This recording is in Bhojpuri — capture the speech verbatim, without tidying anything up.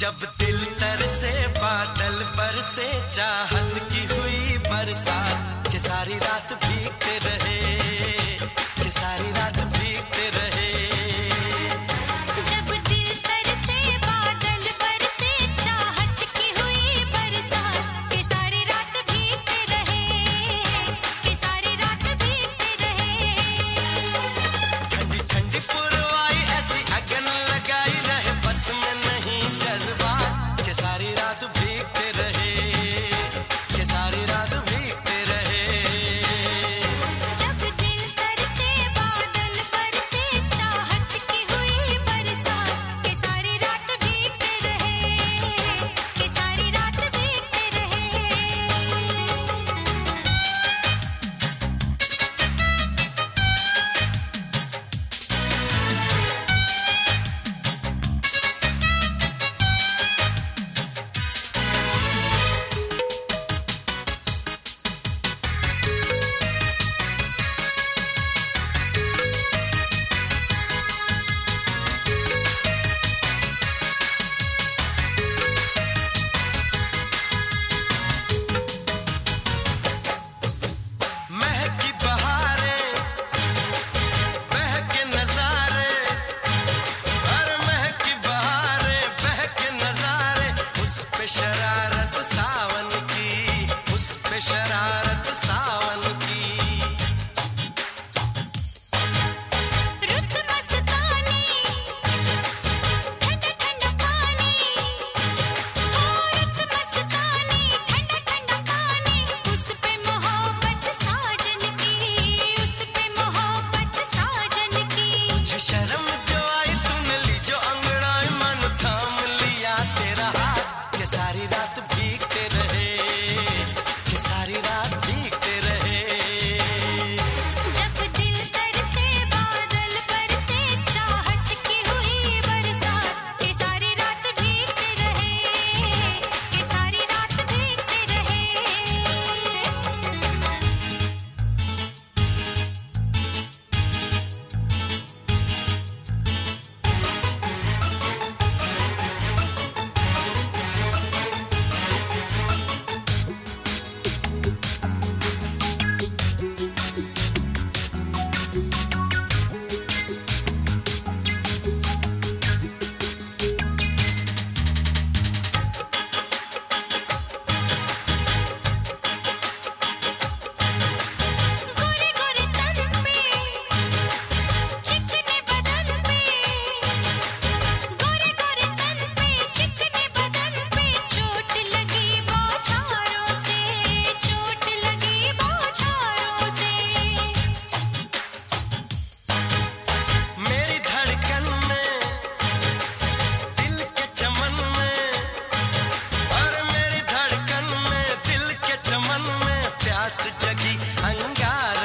जब दिल तरसे बादल बरसे चाहत की हुई बरसात के सारी रात भीगते रहे के सारी रात भीगते रहे जब दिल तरसे बादल बरसे चाहत की हुई बरसात के सारी रात भीगते रहे के सारी रात भीगते रहे ठंडी ठंडी पुरवाई ऐसी अगन लगाई रहे बस में नहीं जज्बात के सारी रात भीगते रहे के सारी रात भीगते रहे जब दिल तरसे बादल बरसे चाहत की हुई बरसात के सारी रात भीगते रहे के सारी रात भीगते रहे महकी बहारें बहके नजारे अरे महकी बहारें बहके नजारे उस पे शरारत सावन की उस पे शरारत सावन की रुत मस्तानी ठंडा ठंडा पानी हो रुत मस्तानी ठंडा ठंडा पानी उस पे मोहब्बत साजन की उस पे मोहब्बत साजन की तुझे शर्म जो आई तूने ली जो अंगड़ाई मन थाम लिया तेरा हाथ के सारी रात भीगते रहे के सारी रात भीगते रहे जब दिल तरसे बादल बरसे चाहत की हुई बरसात के सारी रात भीगते रहे के सारी रात भीगते रहे गोरे गोरे तन पे चिकने बदन पे गोरे गोरे तन पे चिकने बदन पे चोट लगी बौछारों से चोट लगी बौछारों से मेरी धड़कन में दिल के चमन में और मेरी धड़कन में दिल के चमन में प्यास जगी अंगार